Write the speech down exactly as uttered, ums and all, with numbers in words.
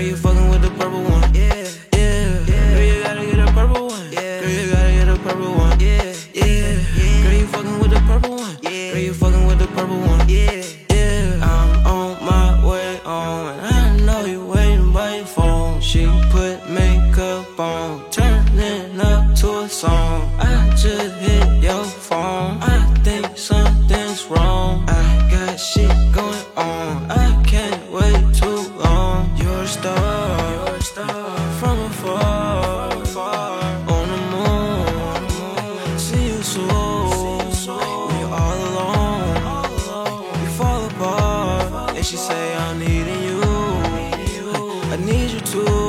Girl, you fucking with the purple one. Yeah, yeah, yeah. Girl, you gotta get a purple one. Yeah, girl, you gotta get a purple one. Yeah, yeah, yeah. Girl, you fucking with the purple one. Yeah, girl, you fucking with the purple one. Yeah, yeah. I'm on my way on, and I know you waiting by your phone. She put makeup on, turning up to a song. I just hit your phone. I think something's wrong. I got shit going on. I can't wait too long. You're a star, you're a star from afar, from afar. On the moon, see you soon. When you're all alone, you fall apart. And she say I'm needing you. I need you too.